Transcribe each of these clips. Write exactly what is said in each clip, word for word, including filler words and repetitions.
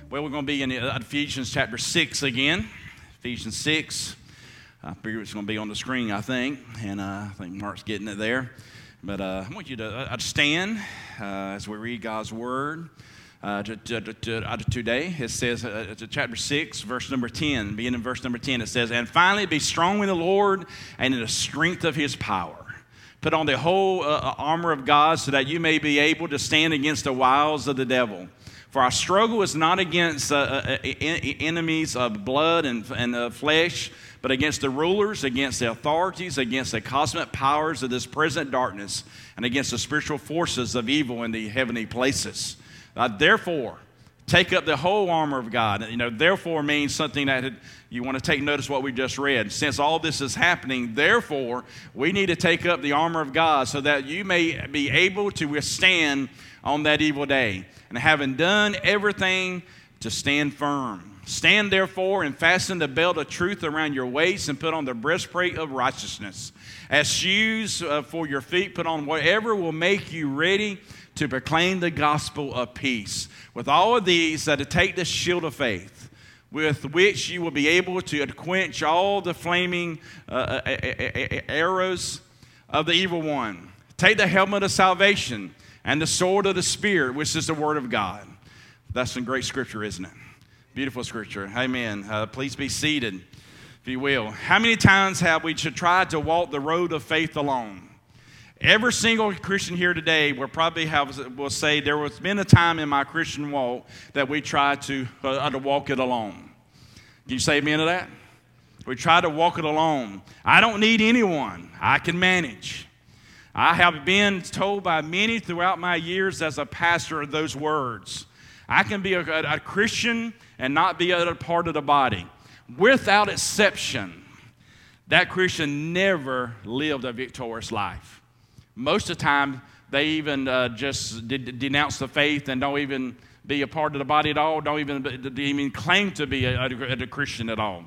Well, we're going to be in Ephesians chapter six again. Ephesians six. I figure it's going to be on the screen, I think. And uh, I think Mark's getting it there. But uh, I want you to uh, stand uh, as we read God's Word. Uh, to, to, to, uh, today, it says, uh, it's chapter six, verse number ten. Beginning in verse number ten, it says, "And finally be strong in the Lord and in the strength of His power. Put on the whole uh, armor of God so that you may be able to stand against the wiles of the devil. For our struggle is not against uh, uh, enemies of blood and, and uh, flesh, but against the rulers, against the authorities, against the cosmic powers of this present darkness, and against the spiritual forces of evil in the heavenly places. Uh, therefore, take up the whole armor of God." You know, therefore means something that you want to take notice of what we just read. Since all this is happening, therefore, we need to take up the armor of God so that you may be able to withstand on that evil day. And having done everything, to stand firm. Stand therefore and fasten the belt of truth around your waist and put on the breastplate of righteousness. As shoes uh, for your feet, put on whatever will make you ready to proclaim the gospel of peace. With all of these, that uh, to take the shield of faith, with which you will be able to quench all the flaming uh, arrows of the evil one. Take the helmet of salvation and the sword of the Spirit, which is the Word of God. That's some great scripture, isn't it? Beautiful scripture. Amen. Uh, please be seated, if you will. How many times have we tried to walk the road of faith alone? Every single Christian here today will probably have will say there has been a time in my Christian walk that we tried to uh, to walk it alone. Can you say amen to that? We try to walk it alone. I don't need anyone. I can manage. I have been told by many throughout my years as a pastor of those words. I can be a, a, a Christian and not be a part of the body. Without exception, that Christian never lived a victorious life. Most of the time, they even uh, just de- denounce the faith and don't even be a part of the body at all, don't even, even claim to be a, a, a Christian at all.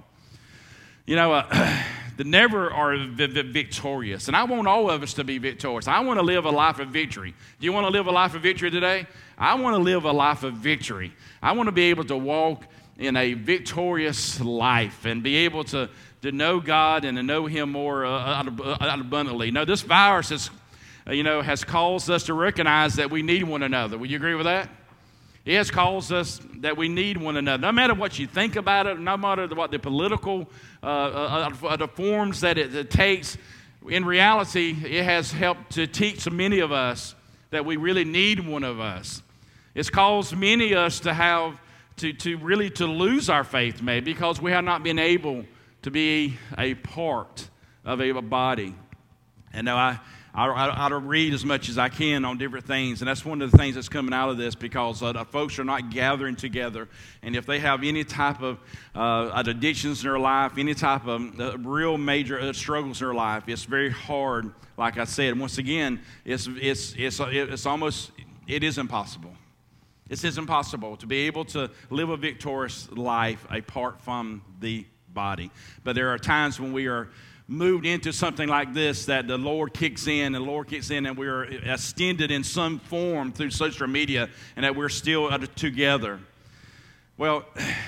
You know, uh, they never are v- v- victorious. And I want all of us to be victorious. I want to live a life of victory. Do you want to live a life of victory today? I want to live a life of victory. I want to be able to walk in a victorious life and be able to, to know God and to know Him more uh, abundantly. Now, this virus has, you know, has caused us to recognize that we need one another. Would you agree with that? It has caused us that we need one another. No matter what you think about it, no matter what the political uh, uh, uh, the forms that it, it takes, in reality, it has helped to teach many of us that we really need one of us. It's caused many of us to have to, to really to lose our faith, maybe, because we have not been able to be a part of a, a body. And now I. I, I, I read as much as I can on different things, and that's one of the things that's coming out of this because uh, folks are not gathering together. And if they have any type of uh, addictions in their life, any type of uh, real major uh, struggles in their life, it's very hard. Like I said, once again, it's it's it's it's almost it is impossible. It is impossible to be able to live a victorious life apart from the body. But there are times when we are moved into something like this that the Lord kicks in, and the Lord kicks in, and we're extended in some form through social media, and that we're still together. Well,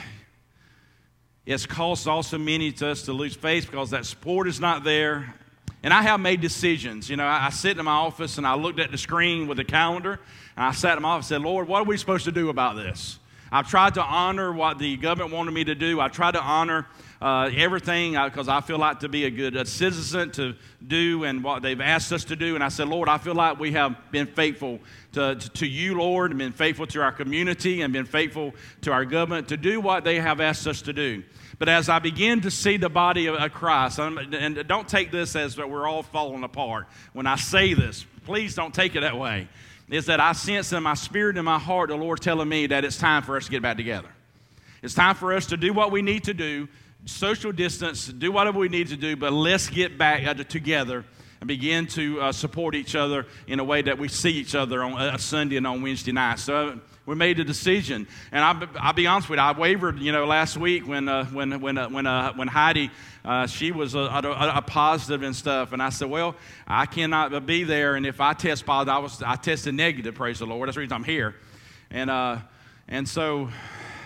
it's caused also many to us to lose faith because that support is not there. And I have made decisions. You know, I, I sit in my office and I looked at the screen with the calendar, and I sat in my office and said, "Lord, what are we supposed to do about this?" I've tried to honor what the government wanted me to do. I tried to honor uh, everything because I feel like to be a good a citizen to do and what they've asked us to do. And I said, "Lord, I feel like we have been faithful to, to, to you, Lord, and been faithful to our community and been faithful to our government to do what they have asked us to do." But as I begin to see the body of Christ, and don't take this as that we're all falling apart. When I say this, please don't take it that way. Is that I sense in my spirit and my heart the Lord telling me that it's time for us to get back together. It's time for us to do what we need to do, social distance, do whatever we need to do, but let's get back uh, together and begin to uh, support each other in a way that we see each other on uh, Sunday and on Wednesday night. So we made a decision, and I'll, I'll be honest with you, I wavered, you know, last week when uh, when when uh, when uh, when Heidi uh, she was a, a, a positive and stuff, and I said, well, I cannot be there, and if I test positive, I was I tested negative. Praise the Lord. That's the reason I'm here, and uh, and so.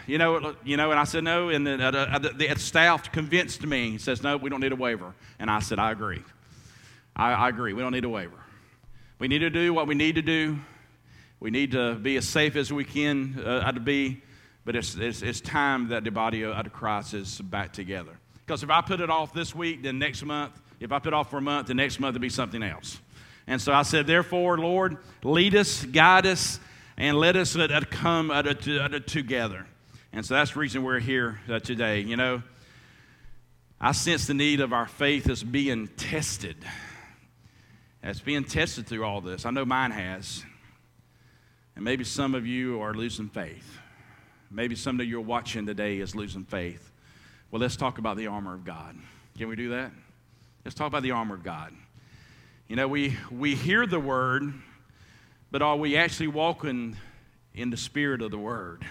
you know, you know, and I said, no, and the, uh, the, the staff convinced me. He says, no, we don't need a waiver. And I said, I agree. I, I agree. We don't need a waiver. We need to do what we need to do. We need to be as safe as we can uh, to be, but it's, it's, it's time that the body of Christ is back together. Because if I put it off this week, then next month, if I put it off for a month, the next month it'll be something else. And so I said, therefore, Lord, lead us, guide us, and let us uh, come uh, to, uh, together. And so that's the reason we're here uh, today. You know, I sense the need of our faith is being tested. It's being tested through all this. I know mine has. And maybe some of you are losing faith. Maybe some of you are watching today is losing faith. Well, let's talk about the armor of God. Can we do that? Let's talk about the armor of God. You know, we, we hear the word, but are we actually walking in the spirit of the word?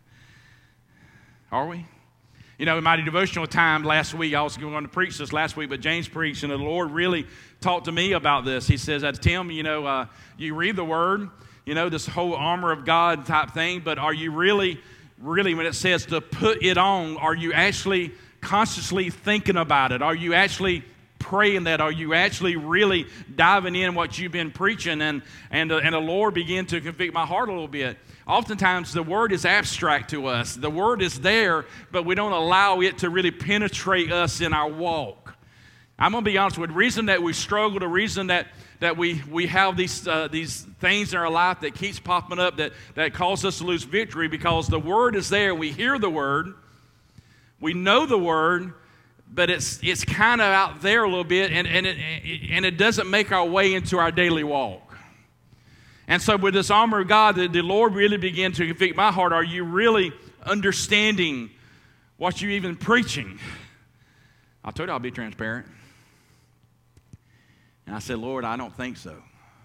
Are we? You know, in my devotional time last week, I was going to preach this last week, but James preached, and the Lord really talked to me about this. He says, Tim, you know, uh, you read the word, you know, this whole armor of God type thing, but are you really, really, when it says to put it on, are you actually consciously thinking about it? Are you actually praying that? Are you actually really diving in what you've been preaching? And and, uh, and the Lord began to convict my heart a little bit. Oftentimes the word is abstract to us. The word is there, but we don't allow it to really penetrate us in our walk. I'm going to be honest with you. The reason that we struggle, the reason that, that we, we have these uh, these things in our life that keeps popping up that, that cause us to lose victory, because the word is there. We hear the word. We know the word, but it's it's kind of out there a little bit, and, and, it, and it doesn't make our way into our daily walk. And so with this armor of God, the, the Lord really began to convict my heart. Are you really understanding what you're even preaching? I told you I'll be transparent. And I said, Lord, I don't think so.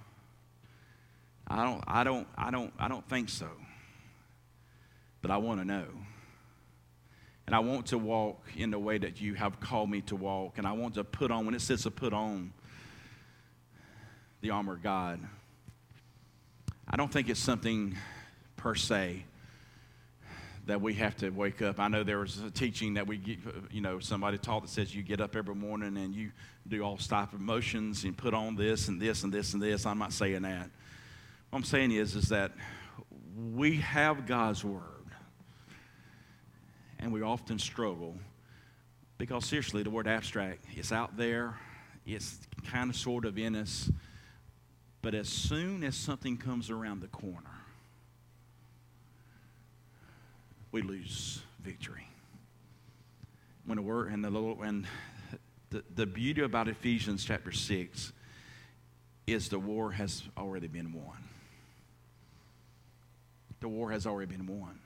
I don't, I don't, I don't, I don't think so. But I want to know. And I want to walk in the way that you have called me to walk. And I want to put on, when it says to put on the armor of God, I don't think it's something per se that we have to wake up. I know there was a teaching that we get, you know, somebody taught that says you get up every morning and you do all type of motions and put on this and this and this and this. I'm not saying that. What I'm saying is, is that we have God's word. And we often struggle because, seriously, the word abstract, it's out there. It's kind of sort of in us. But as soon as something comes around the corner, we lose victory. When the word and the and the, the beauty about Ephesians chapter six is the war has already been won. The war has already been won.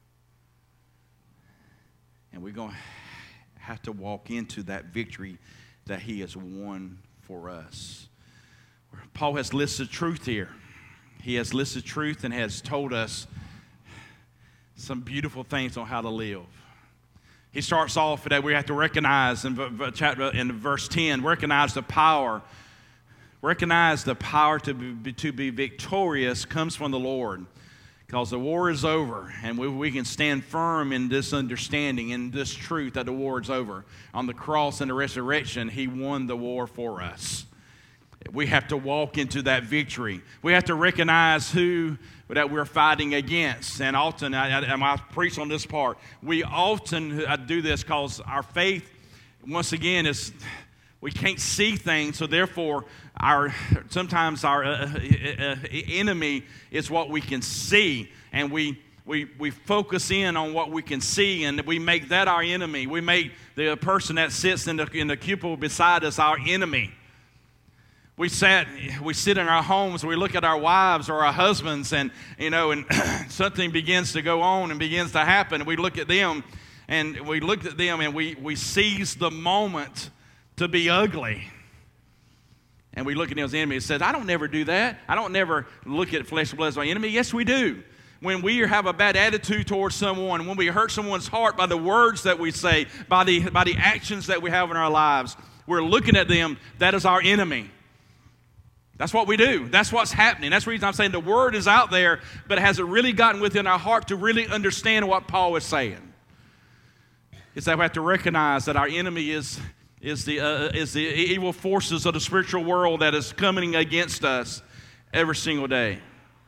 And we're going to have to walk into that victory that he has won for us. Paul has listed truth here. He has listed truth and has told us some beautiful things on how to live. He starts off that we have to recognize in, chapter, in verse ten, recognize the power. Recognize the power to be, to be victorious comes from the Lord. Because the war is over, and we, we can stand firm in this understanding, in this truth that the war is over. On the cross and the resurrection, he won the war for us. We have to walk into that victory. We have to recognize who that we're fighting against. And often, I, I, I preach on this part, we often I do this because our faith, once again, is we can't see things, so therefore, our sometimes our uh, uh, enemy is what we can see, and we, we we focus in on what we can see, and we make that our enemy. We make the person that sits in the in the cubicle beside us our enemy. We sat, we sit in our homes, we look at our wives or our husbands, and you know, and something begins to go on and begins to happen. We look at them, and we look at them, and we we seize the moment to be ugly. And we look at him as enemy and says, I don't never do that. I don't never look at flesh and blood as my enemy. Yes, we do. When we have a bad attitude towards someone, when we hurt someone's heart by the words that we say, by the, by the actions that we have in our lives, we're looking at them, that is our enemy. That's what we do. That's what's happening. That's the reason I'm saying the word is out there, but has it really gotten within our heart to really understand what Paul is saying? It's that we have to recognize that our enemy is, is, the, uh, is the evil forces of the spiritual world that is coming against us every single day.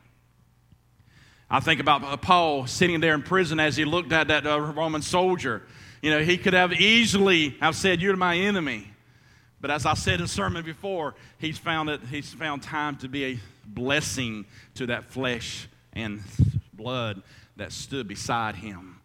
I think about Paul sitting there in prison as he looked at that uh, Roman soldier. You know, he could have easily have said, "You're my enemy." But as I said in the sermon before, he's found it, he's found time to be a blessing to that flesh and blood that stood beside him.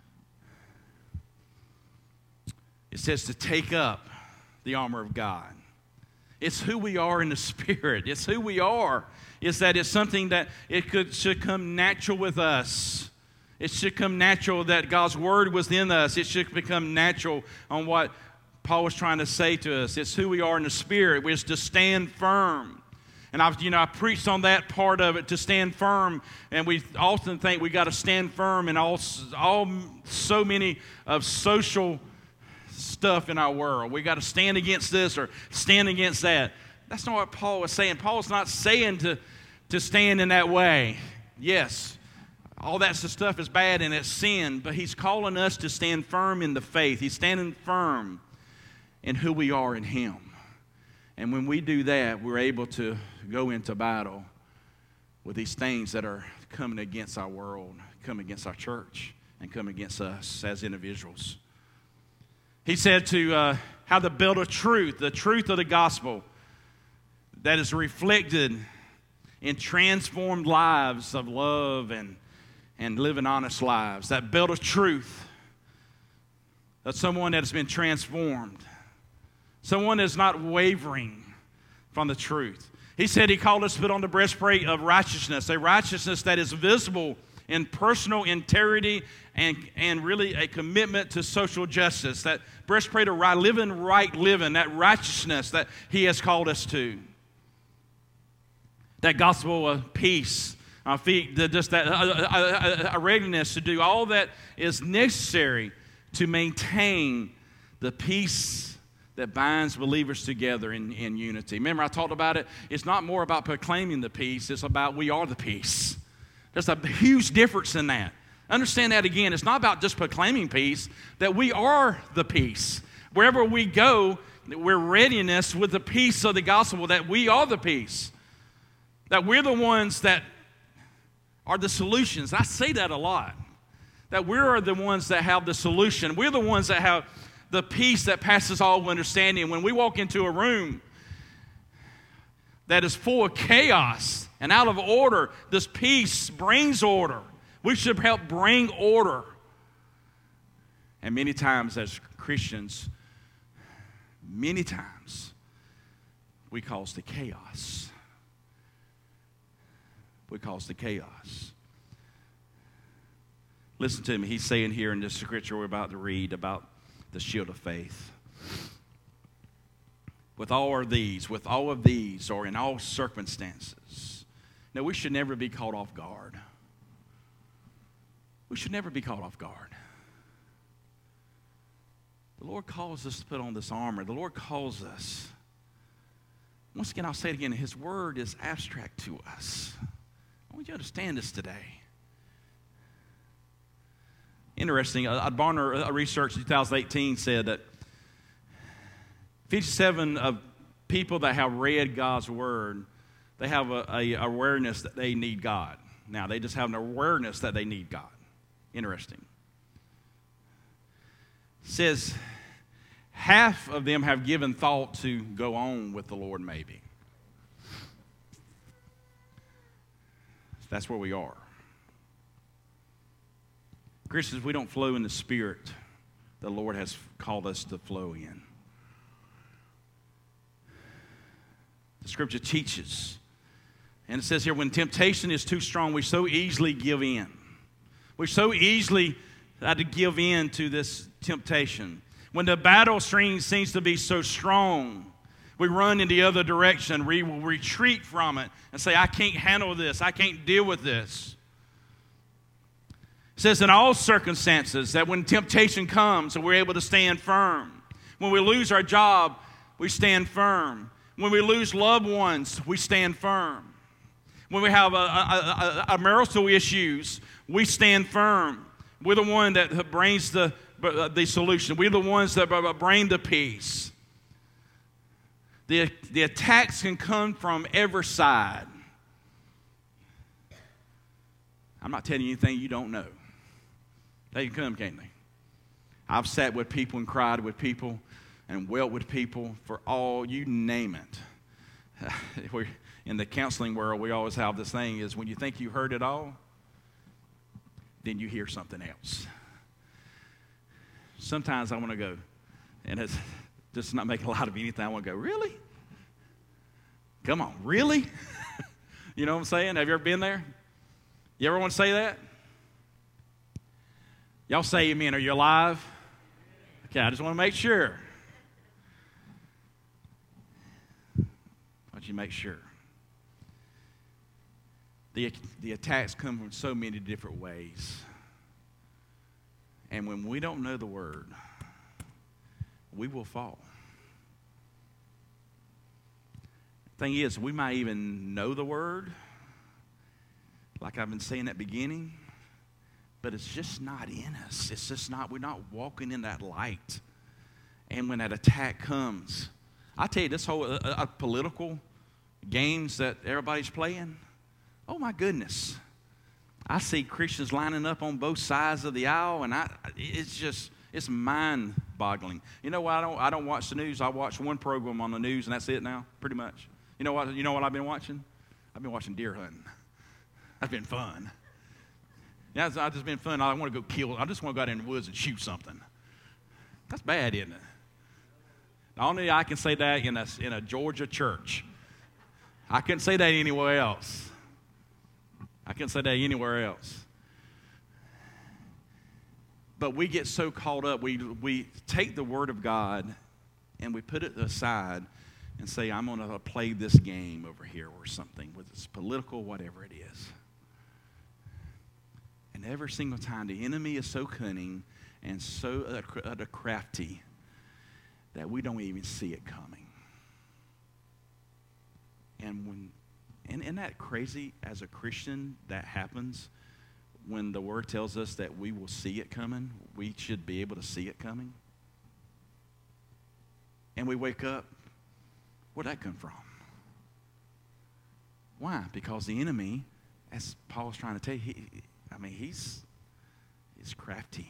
It says to take up the armor of God. It's who we are in the Spirit. It's who we are. It's that it's something that it could should come natural with us. It should come natural that God's Word was in us. It should become natural on what Paul was trying to say to us. It's who we are in the Spirit. We're to stand firm. And I've, you know, I preached on that part of it, to stand firm. And we often think we got to stand firm in all, all so many of social stuff in our world. We got to stand against this or stand against that. That's not what Paul was saying. Paul's not saying to, to stand in that way. Yes, all that stuff is bad and it's sin, but he's calling us to stand firm in the faith. He's standing firm in who we are in Him. And when we do that, we're able to go into battle with these things that are coming against our world, coming against our church, and coming against us as individuals. He said to uh, have the belt of truth, the truth of the gospel that is reflected in transformed lives of love and, and living honest lives. That belt of truth, that's someone that has been transformed. Someone that's not wavering from the truth. He said he called us to put on the breastplate of righteousness, a righteousness that is visible in personal integrity and, and really a commitment to social justice. That breastplate of right living, right living, that righteousness that he has called us to. That gospel of peace, uh, just that uh, a readiness to do all that is necessary to maintain the peace that binds believers together in, in unity. Remember, I talked about it. It's not more about proclaiming the peace. It's about we are the peace. There's a huge difference in that. Understand that again. It's not about just proclaiming peace, that we are the peace. Wherever we go, we're readiness with the peace of the gospel, that we are the peace. That we're the ones that are the solutions. I say that a lot. That we are the ones that have the solution. We're the ones that have the peace that passes all understanding. When we walk into a room that is full of chaos and out of order, this peace brings order. We should help bring order. And many times as Christians, many times we cause the chaos. We cause the chaos. Listen to me. He's saying here in this scripture we're about to read about the shield of faith. With all of these, with all of these, or in all circumstances. Now, we should never be caught off guard. We should never be caught off guard. The Lord calls us to put on this armor. The Lord calls us. Once again, I'll say it again. His word is abstract to us. I want you to understand this today. Interesting, Barna Research in two thousand eighteen said that fifty-seven of people that have read God's Word, they have a, a awareness that they need God. Now, they just have an awareness that they need God. Interesting. It says half of them have given thought to go on with the Lord maybe. That's where we are. Christians, we don't flow in the Spirit the Lord has called us to flow in. The Scripture teaches, and it says here, when temptation is too strong, we so easily give in. We so easily had to give in to this temptation. When the battle string seems to be so strong, we run in the other direction. We will retreat from it and say, I can't handle this. I can't deal with this. It says in all circumstances that when temptation comes, we're able to stand firm. When we lose our job, we stand firm. When we lose loved ones, we stand firm. When we have a, a, a, a marital issues, we stand firm. We're the one that brings the, the solution. We're the ones that bring the peace. The, the attacks can come from every side. I'm not telling you anything you don't know. They can come, can't they? I've sat with people and cried with people and wept with people for all, you name it. We're, in the counseling world, we always have this thing is when you think you heard it all, then you hear something else. Sometimes I want to go, and it's just not making a lot of anything. I want to go, really? Come on, really? You know what I'm saying? Have you ever been there? You ever want to say that? Y'all say amen. Are you alive? Okay, I just want to make sure. Why don't you make sure? The, the attacks come from so many different ways. And when we don't know the word, we will fall. Thing is, we might even know the word, like I've been saying at the beginning, but it's just not in us. It's just not, we're not walking in that light. And when that attack comes, I tell you, this whole uh, uh, political games that everybody's playing, oh my goodness. I see Christians lining up on both sides of the aisle, and I, it's just, it's mind-boggling. You know what? I don't, I don't watch the news. I watch one program on the news, and that's it now, pretty much. You know what? You know what I've been watching? I've been watching deer hunting. That's been fun. Yeah, it's, it's just been fun. I want to go kill. I just want to go out in the woods and shoot something. That's bad, isn't it? The only I can say that in a in a Georgia church. I couldn't say that anywhere else. I couldn't say that anywhere else. But we get so caught up. We we take the Word of God and we put it aside and say, I'm going to play this game over here or something, whether it's political, whatever it is. And every single time the enemy is so cunning and so uh, crafty that we don't even see it coming. And when and isn't that crazy as a Christian that happens when the Word tells us that we will see it coming? We should be able to see it coming. And we wake up, where'd that come from? Why? Because the enemy, as Paul's trying to tell you, he, I mean, he's, he's crafty.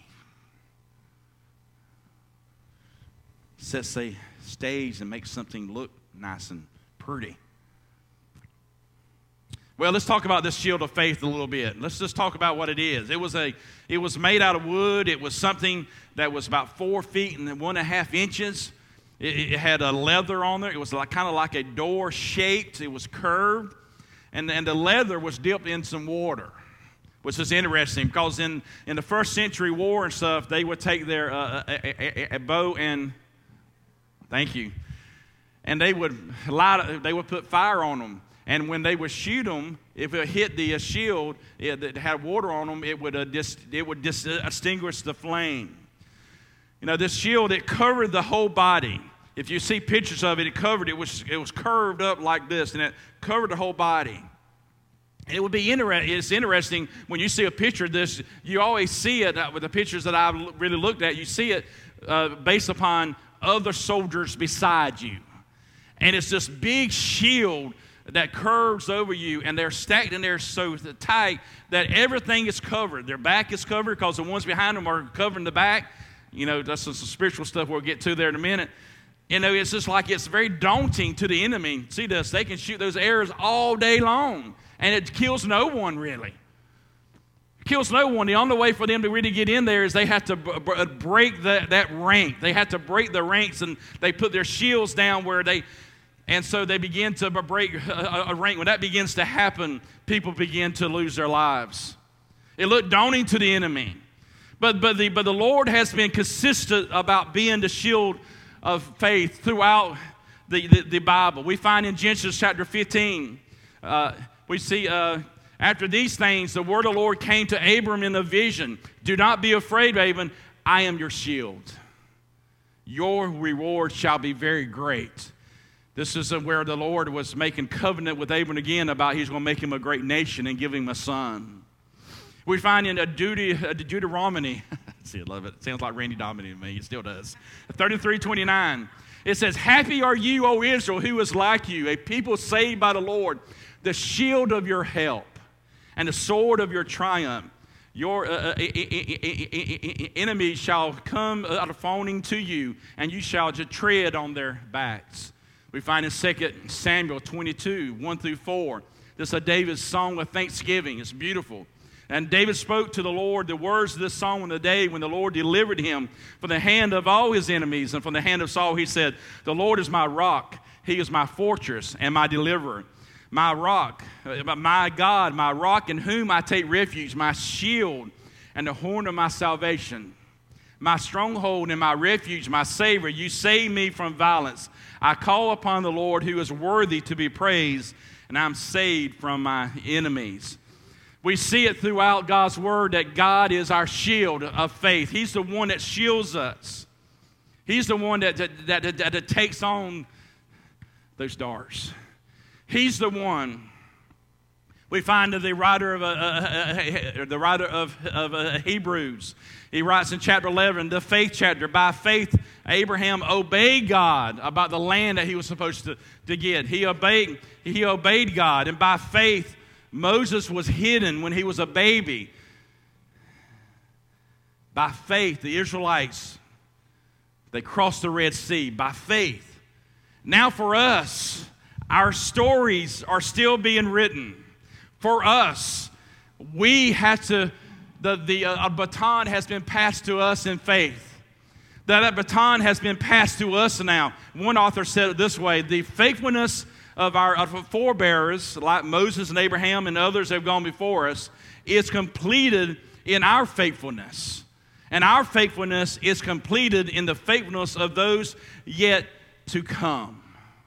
Sets a stage and makes something look nice and pretty. Well, let's talk about this shield of faith a little bit. Let's just talk about what it is. It was a, it was made out of wood. It was something that was about four feet and one and a half inches. It, it had a leather on there. It was like, kind of like a door shaped. It was curved. And, and the leather was dipped in some water, which is interesting because in, in the first century war and stuff, they would take their uh, a, a, a bow and, thank you, and they would light, they would put fire on them. And when they would shoot them, if it hit the uh, shield it, that had water on them, it would uh, dis, it would dis, uh, extinguish the flame. You know, this shield, it covered the whole body. If you see pictures of it, it covered, it was, it was curved up like this, and it covered the whole body. It would be interesting. It's interesting when you see a picture of this, you always see it uh, with the pictures that I've really looked at, you see it uh, based upon other soldiers beside you. And it's this big shield that curves over you, and they're stacked in there so tight that everything is covered. Their back is covered because the ones behind them are covering the back. You know, that's some spiritual stuff we'll get to there in a minute. You know, it's just like it's very daunting to the enemy. See this, they can shoot those arrows all day long, and it kills no one really. It kills no one. The only way for them to really get in there is they have to b- break that, that rank. They have to break the ranks, and they put their shields down where they... And so they begin to break a, a rank. When that begins to happen, people begin to lose their lives. It looked daunting to the enemy. But, but, the, but the Lord has been consistent about being the shield of faith throughout the, the, the Bible. We find in Genesis chapter fifteen, uh, we see, uh, after these things, the word of the Lord came to Abram in a vision. Do not be afraid, Abram. I am your shield. Your reward shall be very great. This is where the Lord was making covenant with Abram again about he's going to make him a great nation and give him a son. We find in a Deut- a Deuteronomy, see, I love it. It sounds like Randy Dominic to me. It still does. thirty-three twenty-nine. It says, happy are you, O Israel, who is like you, a people saved by the Lord, the shield of your help and the sword of your triumph. Your uh, enemies shall come out of fawning to you, and you shall just tread on their backs. We find in Second Samuel twenty-two, one through four. This is a David's song of thanksgiving. It's beautiful. And David spoke to the Lord the words of this song on the day when the Lord delivered him from the hand of all his enemies. And from the hand of Saul he said, the Lord is my rock. He is my fortress and my deliverer. My rock, my God, my rock in whom I take refuge, my shield and the horn of my salvation. My stronghold and my refuge, my Savior, you save me from violence. I call upon the Lord who is worthy to be praised, and I'm saved from my enemies. We see it throughout God's word that God is our shield of faith. He's the one that shields us. He's the one that, that, that, that, that takes on those darts. He's the one. We find that the writer of, uh, uh, uh, the writer of, of uh, Hebrews, he writes in chapter eleven, the faith chapter, by faith Abraham obeyed God about the land that he was supposed to, to get. He obeyed, he obeyed God, and by faith Moses was hidden when he was a baby. By faith the Israelites, they crossed the Red Sea, by faith. Now for us, our stories are still being written. For us, we have to, the, the uh, baton has been passed to us in faith. That, that baton has been passed to us now. One author said it this way, the faithfulness of our of forebearers, like Moses and Abraham and others that have gone before us, is completed in our faithfulness. And our faithfulness is completed in the faithfulness of those yet to come.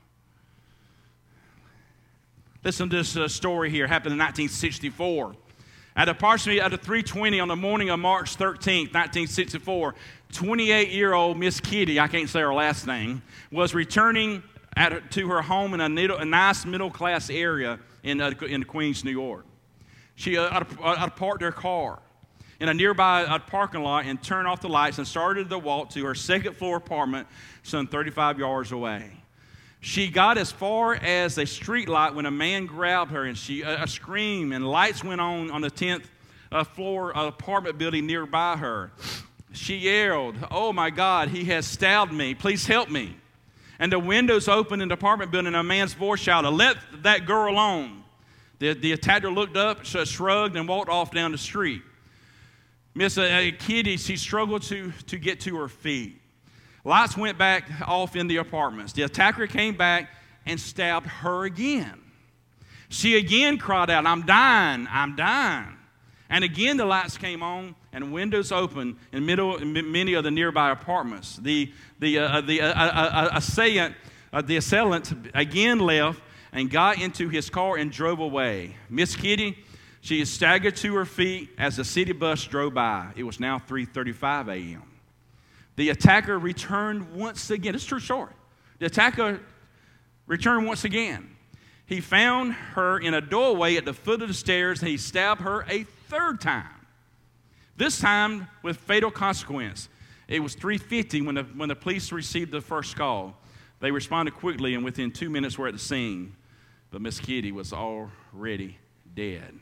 Listen to this uh, story here. It happened in nineteen sixty-four. At approximately at three twenty on the morning of March thirteenth, nineteen sixty-four, twenty-eight-year-old Miss Kitty, I can't say her last name, was returning at, to her home in a, middle, a nice middle-class area in, uh, in Queens, New York. She uh, uh, parked her car in a nearby uh, parking lot and turned off the lights and started the walk to her second-floor apartment some thirty-five yards away. She got as far as a street light when a man grabbed her, and she uh, a scream and lights went on on the tenth uh, floor uh, apartment building nearby her. She yelled, "Oh my God, he has stabbed me. Please help me." And the windows opened in the apartment building, and a man's voice shouted, "Let that girl alone." The, the attacker looked up, shrugged, and walked off down the street. Miss uh, Kitty, she struggled to, to get to her feet. Lights went back off in the apartments. The attacker came back and stabbed her again. She again cried out, "I'm dying, I'm dying." And again the lights came on and windows opened in, middle, in many of the nearby apartments. The, the, uh, the, uh, uh, uh, assailant, uh, the assailant again left and got into his car and drove away. Miss Kitty, she staggered to her feet as the city bus drove by. It was now three thirty-five a.m. The attacker returned once again. It's a true story. The attacker returned once again. He found her in a doorway at the foot of the stairs, and he stabbed her a third time. This time with fatal consequence. It was three fifty when the, when the police received the first call. They responded quickly, and within two minutes were at the scene. But Miss Kitty was already dead.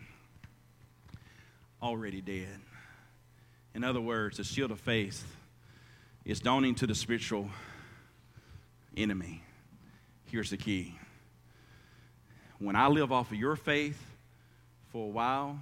Already dead. In other words, the shield of faith is dawning to the spiritual enemy. Here's the key. When I live off of your faith for a while,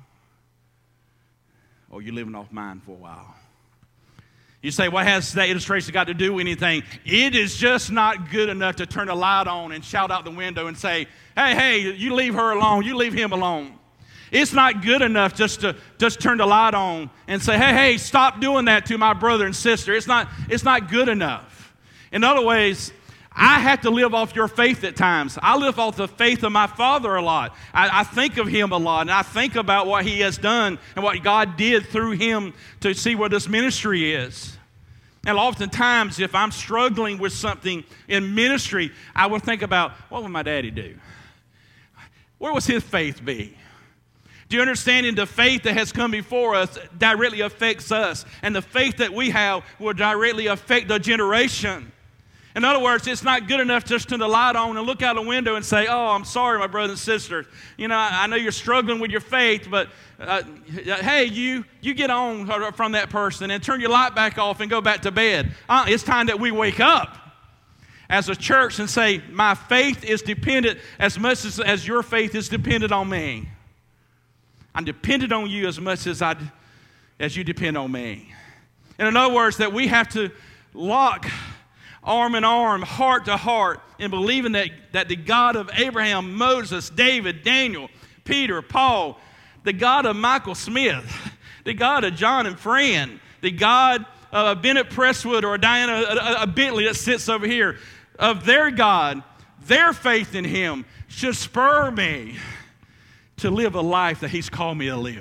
or you're living off mine for a while. You say, what has that illustration got to do with anything? It is just not good enough to turn the light on and shout out the window and say, hey, hey, you leave her alone, you leave him alone. It's not good enough just to just turn the light on and say, hey, hey, stop doing that to my brother and sister. It's not, it's not good enough. In other ways, I have to live off your faith at times. I live off the faith of my father a lot. I, I think of him a lot, and I think about what he has done and what God did through him to see where this ministry is. And oftentimes, if I'm struggling with something in ministry, I will think about, what would my daddy do? Where was his faith be? Do you understand? And the faith that has come before us directly affects us. And the faith that we have will directly affect the generation. In other words, it's not good enough just to turn the light on and look out the window and say, oh, I'm sorry, my brothers and sisters. You know, I, I know you're struggling with your faith, but uh, hey, you you get on from that person and turn your light back off and go back to bed. Uh, it's time that we wake up as a church and say, my faith is dependent as much as, as your faith is dependent on me. I'm dependent on you as much as I, as you depend on me. And in other words, that we have to lock arm in arm, heart to heart, in believing that, that the God of Abraham, Moses, David, Daniel, Peter, Paul, the God of Michael Smith, the God of John and Fran, the God of Bennett Presswood or Diana a, a Bentley that sits over here, of their God, their faith in him should spur me to live a life that he's called me to live.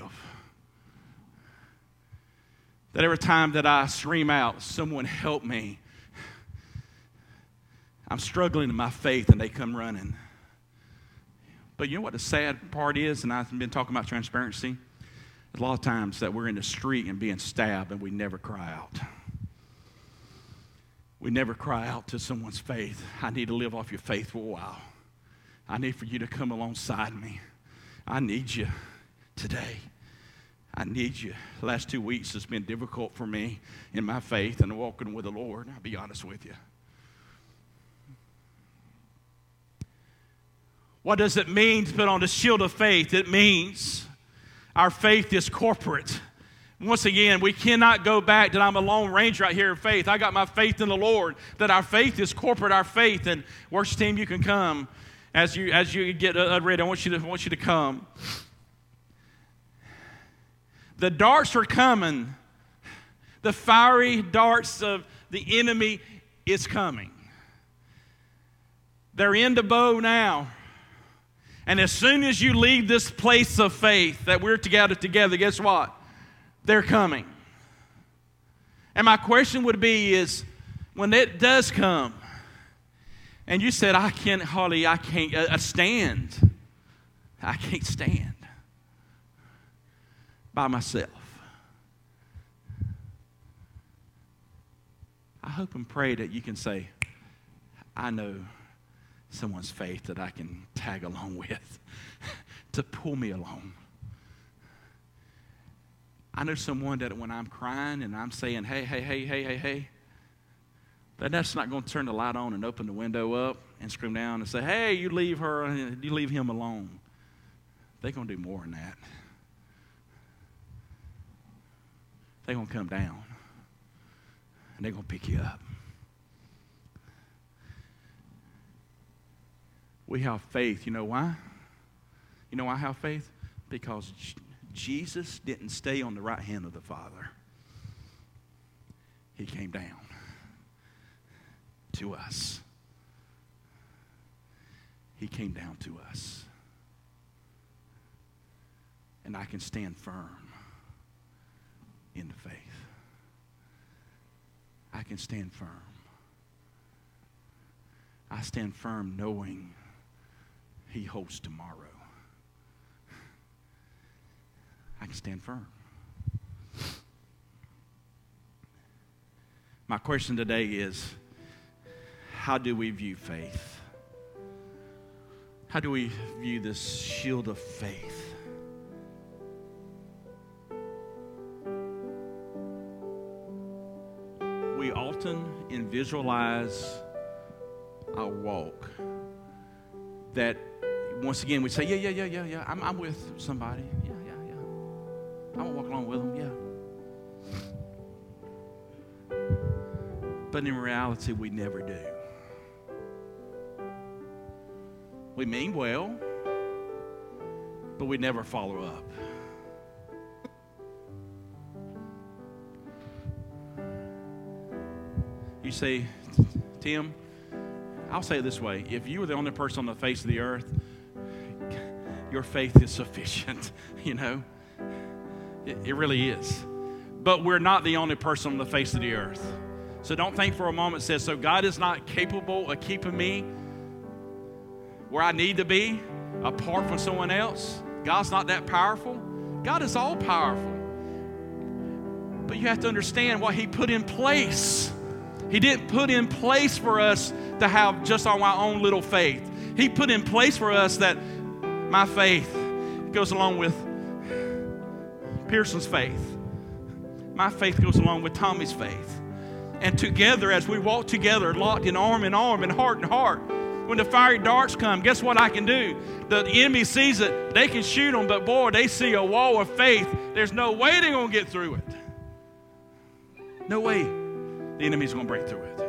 That every time that I scream out, someone help me, I'm struggling in my faith and they come running. But you know what the sad part is, and I've been talking about transparency, a lot of times that we're in the street and being stabbed and we never cry out. We never cry out to someone's faith. I need to live off your faith for a while. I need for you to come alongside me. I need you today. I need you. The last two weeks has been difficult for me in my faith and walking with the Lord. I'll be honest with you. What does it mean to put on the shield of faith? It means our faith is corporate. Once again, we cannot go back that I'm a lone ranger right here in faith. I got my faith in the Lord, that our faith is corporate, our faith. And worship team, you can come as you as you get uh, ready. I want you to I want you to come. The darts are coming. The fiery darts of the enemy is coming. They're in the bow now. And as soon as you leave this place of faith that we're together together, guess what? They're coming. And my question would be is, when it does come, and you said, I can't, Holly, I can't uh, stand. I can't stand by myself. I hope and pray that you can say, I know someone's faith that I can tag along with to pull me along. I know someone that when I'm crying and I'm saying, hey, hey, hey, hey, hey, hey, that that's not going to turn the light on and open the window up and scream down and say, hey, you leave her, you leave him alone. They're going to do more than that. They're going to come down and they're going to pick you up. We have faith. You know why? You know why I have faith? Because J- Jesus didn't stay on the right hand of the Father. He came down to us. He came down to us. And I can stand firm in the faith. I can stand firm. I stand firm knowing He holds tomorrow. I can stand firm. My question today is, how do we view faith? How do we view this shield of faith? We often in visualize our walk that once again we say, yeah, yeah, yeah, yeah, yeah, I'm, I'm with somebody. Yeah, yeah, yeah. I'm going to walk along with them, yeah. But in reality, we never do. We mean well, but we never follow up. You say, Tim, I'll say it this way. If you were the only person on the face of the earth, your faith is sufficient, you know. It, it really is. But we're not the only person on the face of the earth. So don't think for a moment, says, so God is not capable of keeping me where I need to be apart from someone else. God's not that powerful. God is all powerful. But you have to understand what he put in place. He didn't put in place for us to have just on our own little faith. He put in place for us that my faith goes along with Pearson's faith. My faith goes along with Tommy's faith. And together, as we walk together, locked in arm in arm and heart in heart, when the fiery darts come, guess what I can do? The enemy sees it. They can shoot them, but boy, they see a wall of faith. There's no way they're going to get through it. No way the enemy's going to break through it.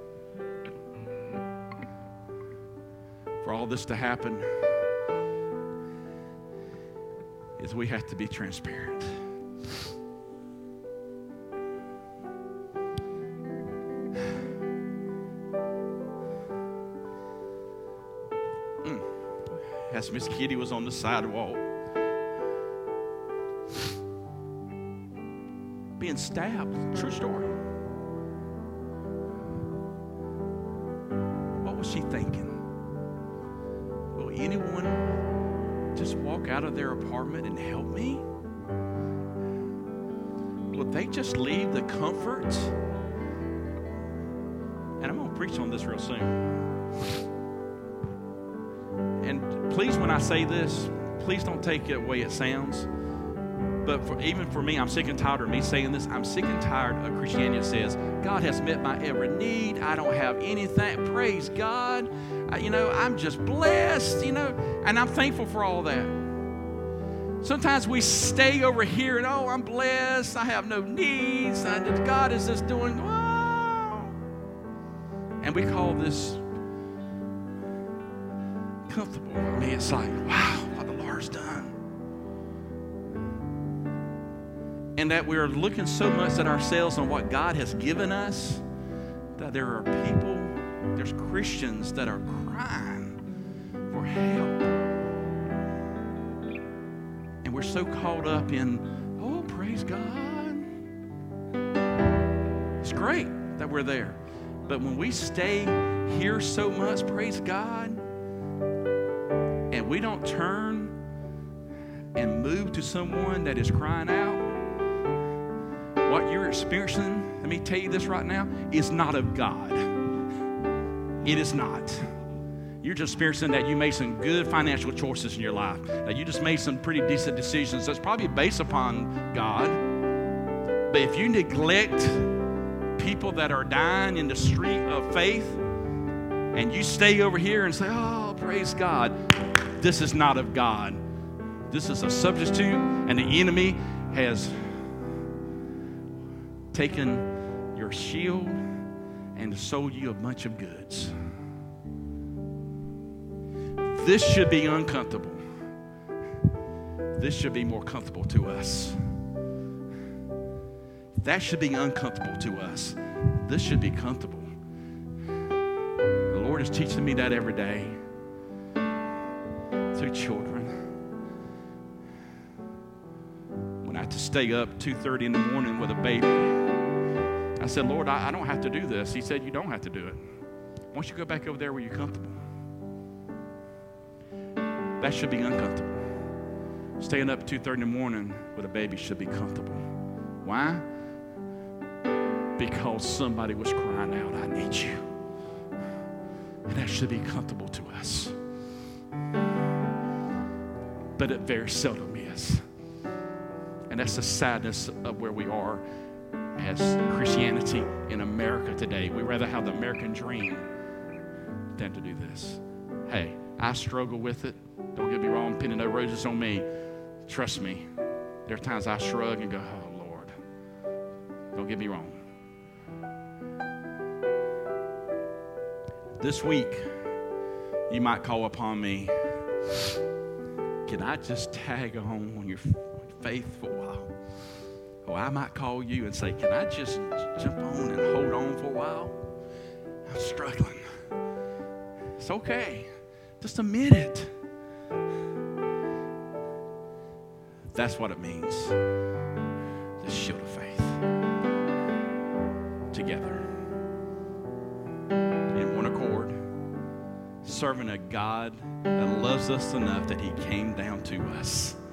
For all this to happen, is we have to be transparent. Mm. As Miss Kitty was on the sidewalk, being stabbed. True story. What was she thinking? Will anyone just walk out of their apartment and help me? Will they just leave the comfort? And I'm going to preach on this real soon. And please, when I say this, please don't take it the way it sounds. But for, even for me, I'm sick and tired of me saying this. I'm sick and tired of Christianity that says, God has met my every need. I don't have anything. Praise God. I, you know, I'm just blessed, you know. And I'm thankful for all that. Sometimes we stay over here and, oh, I'm blessed. I have no needs. I, God is just doing, wow. And we call this comfortable. I mean, it's like, wow, what the Lord's done. And that we're looking so much at ourselves on what God has given us that there are people, there's Christians that are crying for help. And we're so caught up in, oh, praise God. It's great that we're there. But when we stay here so much, praise God, and we don't turn and move to someone that is crying out, what you're experiencing, let me tell you this right now, is not of God. It is not. You're just experiencing that you made some good financial choices in your life, that you just made some pretty decent decisions that's probably based upon God. But if you neglect people that are dying in the street of faith, and you stay over here and say, oh, praise God, this is not of God. This is a substitute, and the enemy has taken your shield and sold you a bunch of goods. This should be uncomfortable. This should be more comfortable to us. That should be uncomfortable to us. This should be comfortable. The Lord is teaching me that every day through children. When I had to stay up two thirty in the morning with a baby, I said, Lord, I, I don't have to do this. He said, you don't have to do it. Why don't you go back over there where you're comfortable? That should be uncomfortable. Staying up two thirty in the morning with a baby should be comfortable. Why? Because somebody was crying out, I need you. And that should be comfortable to us. But it very seldom is. And that's the sadness of where we are as Christianity in America today. We rather have the American dream than to do this. Hey, I struggle with it. Don't get me wrong, pinning no roses on me. Trust me, there are times I shrug and go, oh, Lord. Don't get me wrong. This week, you might call upon me. Can I just tag on on your faith for a while? Or I might call you and say, can I just jump on and hold on for a while? I'm struggling. It's okay. Just admit it. That's what it means. The shield of faith. Together. serving a God that loves us enough that he came down to us.